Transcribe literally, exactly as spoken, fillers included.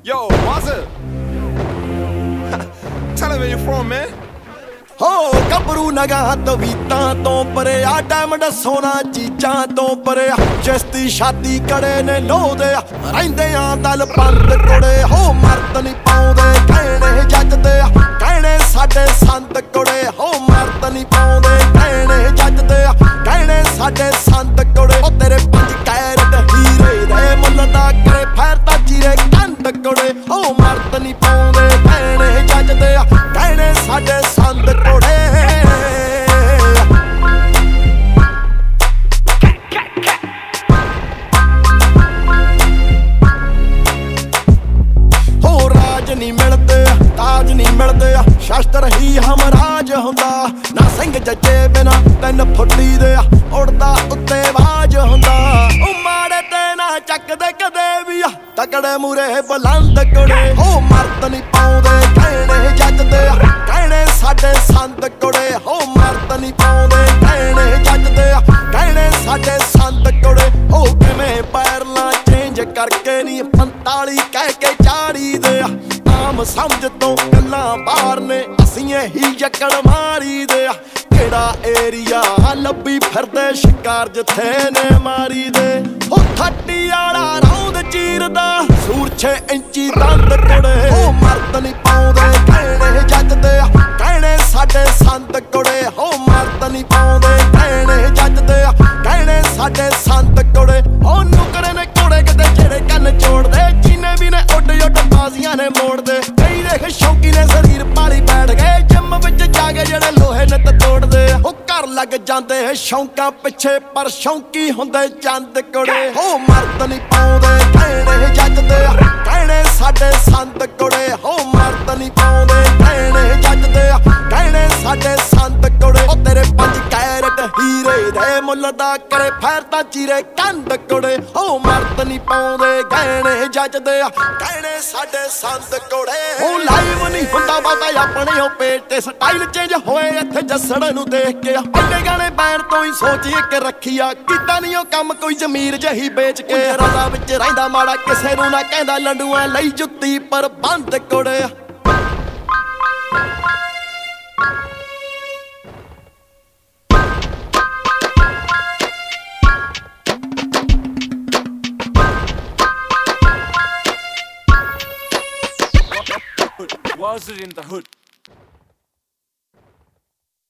Yo, what's up? Tell him where you're from, man. हो गबरू नगाह तवीतां तो परे आ डायमंड सोना चीजां तो परे चिश्ती छाती कड़े ने लोदे रहिंदे आ दल पंद कुड़े हो मर्द नहीं पाउंदे कहने जजदे कहने साडे संत कुड़े हो मर्द नहीं पाउंदे कहने जजदे कहने साडे संत कुड़े ओ तेरे पंज कैरट हीरे दे मुल्ल दा करे फैरता चीरे कंद कुड़े हो मर्द नहीं पाउंदे कहने जजदे कहने साडे संत कुड़े हो राज नहीं मिलते ताज नहीं मिलते शस्त्र ही हमराज हुंदा ना सिंह जजे बिना तीन फुट्टी दे उड़दा उत्ते बाज हुंदा ओ माड़े ते ना चकदे कदे भी तकड़े मूरे बुलंद कुड़े हो मर्द नहीं पाउंदे कहने जजदे कहने साडे संत कुड़े हो मर्द नहीं पाउंदे कहने जजदे कहने साडे संत कुड़े हो किवें पैरला चेंज करके नहीं पंताली कह के चाड़ी दे आम समझ तो गल्लां बाहर ने असीं ही जकड़ मारी दे केड़ा एरिया लब्भी फिरदे शिकार जिथे ने मारी दे हो थट्टी आला रौंद चीरदा सूर छे इंची दंद कुड़े हो मर्द नहीं पाउंदे कहने जजदे कहने साडे संत कुड़े हो मर्द नहीं पाउंदे कहने जजदे कहने साडे संत कुड़े हो नुकड़े ने कुड़े किते जेड़े कन्न जोड़दे जीने भी ने उड उड बाजियां ने मोड़दे कई देख शौकी ने शरीर पाली बैठ गए जिम विच जाके जेड़े लोहे ने ते तोड़दे हो घर लग जांदे शौकां पिछे पर शौकी हुंदे चंद कुड़े हो मर्द नहीं पाउंदे कहने जजदे कहने साडे संत कुड़े हो मर्द नहीं पाउंदे कहने जजदे कहने साडे संत कुड़े ओ तेरे पंज कैरट हीरे दे मुल्ल दा करे फैरता चीरे कंद कुड़े हो मर्द नहीं पाउंदे कहने जजदे कहने साडे संत कुड़े हो लाइव नहीं हुंदा बाता अपने हो पेट ते स्टाइल चेंज होए इत्थे जस्सड़ नूं देख के पहले गाने बैण तो ही सोचिए के रखिया कीता नहीं ओ काम कोई जमीर जही बेच के रजा विच रहिंदा माड़ा किसे नूं ना कहंदा लंडूआं लई जुत्ती पर बंद कुड़े Was it in the hood?